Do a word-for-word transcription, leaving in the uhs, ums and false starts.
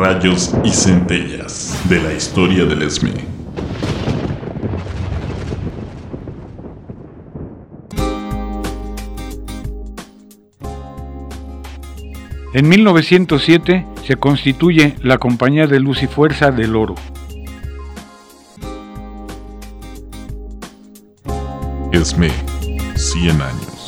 rayos y centellas de la historia del Esme. En mil novecientos siete se constituye la Compañía de Luz y Fuerza del Oro. Esme, cien años.